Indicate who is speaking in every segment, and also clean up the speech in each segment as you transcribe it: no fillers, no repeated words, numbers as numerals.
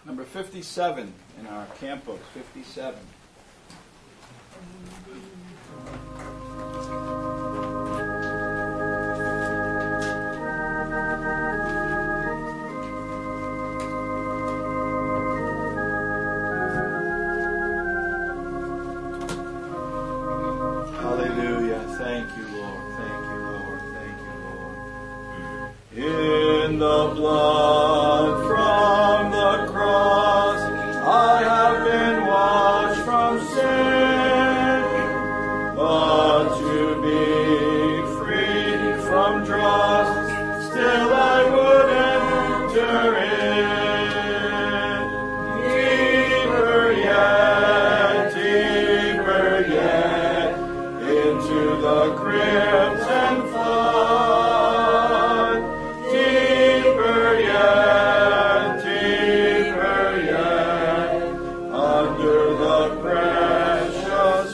Speaker 1: Number 57 in our camp books, 57. Hallelujah. Thank you, Lord. Thank you, Lord. Thank you, Lord. In the blood from the cross, I have been washed from sin, but to be free from dross, still I would enter in, into the crimson flood, deeper yet, under the precious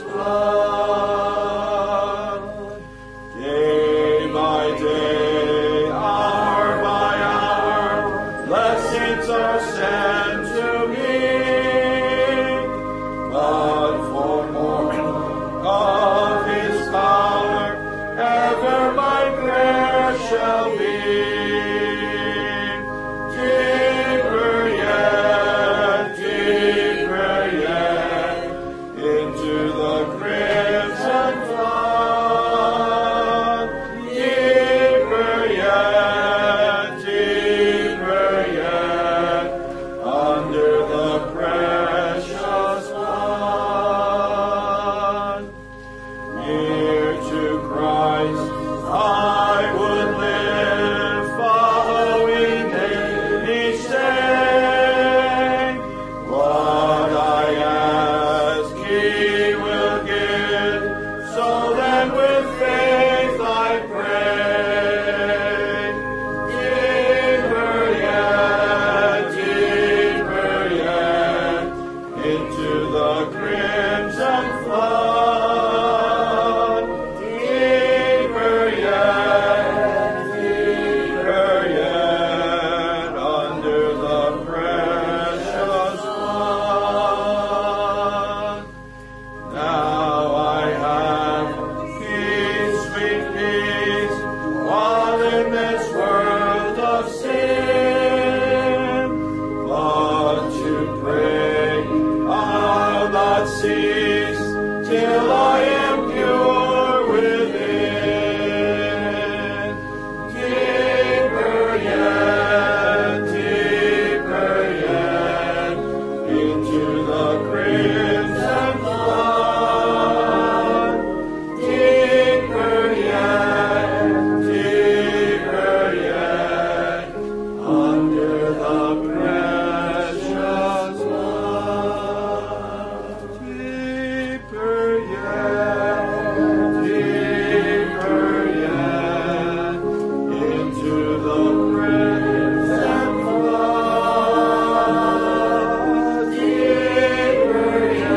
Speaker 1: blood. Day by day, hour by hour, blessings are sent to me, but for more of His power, ever my prayer shall be. Deeper yet, into the crimson flood. Deeper yet, under the precious blood. Near to Christ I would live, following each day. What I ask He will give, so then with faith I pray. Deeper yet, into the crimson flood. Deeper yet, under the precious blood. Now I have peace, sweet peace, while in this world of sin. But to pray I'll not cease till I am pure within. Deeper yet, into the crimson flood. Deeper yet, under the precious blood. Deeper yet, into the crimson flood. Deeper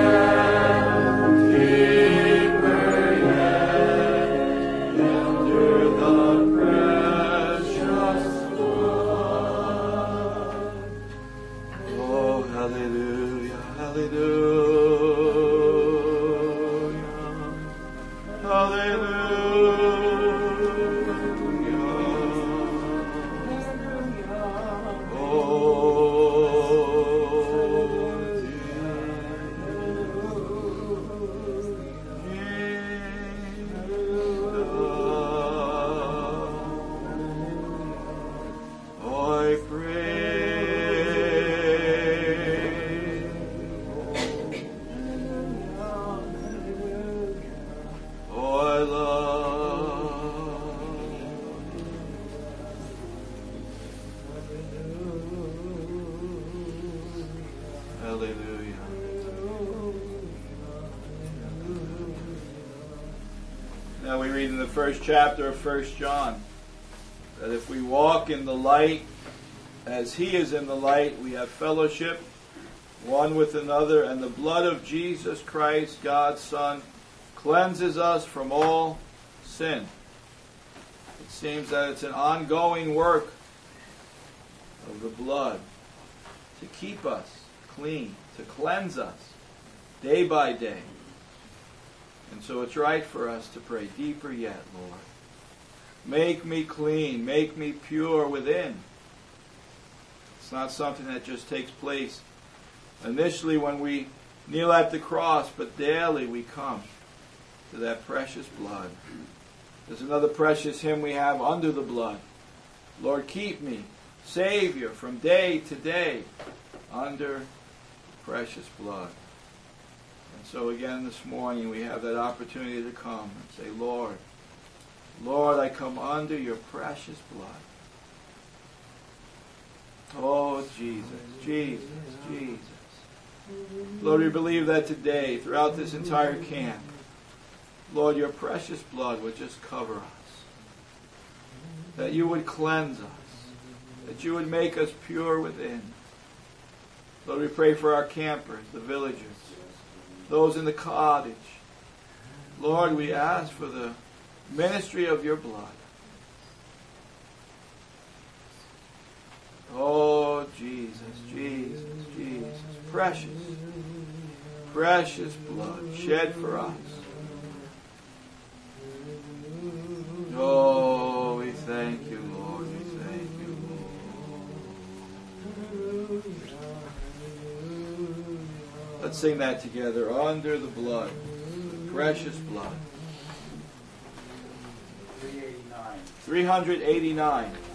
Speaker 1: yet, under the precious blood. Oh, hallelujah, hallelujah, hallelujah. Oh, I pray. Oh, I love. Hallelujah. Now we read in the first chapter of 1 John that if we walk in the light as He is in the light, we have fellowship one with another, and the blood of Jesus Christ, God's Son, cleanses us from all sin. It seems that it's an ongoing work of the blood to keep us clean, to cleanse us day by day. And so it's right for us to pray deeper yet, Lord. Make me clean, make me pure within. It's not something that just takes place initially when we kneel at the cross, but daily we come to that precious blood. There's another precious hymn we have, Under the Blood. Lord, keep me, Savior, from day to day, under the precious blood. And so again this morning we have that opportunity to come and say, Lord, Lord, I come under your precious blood. Oh, Jesus, Jesus, Jesus. Lord, we believe that today, throughout this entire camp, Lord, your precious blood would just cover us. That you would cleanse us. That you would make us pure within. Lord, we pray for our campers, the villagers, those in the cottage. Lord, we ask for the ministry of your blood. Oh, Jesus, Jesus, Jesus. Precious, precious blood shed for us. Oh, we thank you, Lord. We thank you, Lord. Let's sing that together. Under the blood, the precious blood. 389.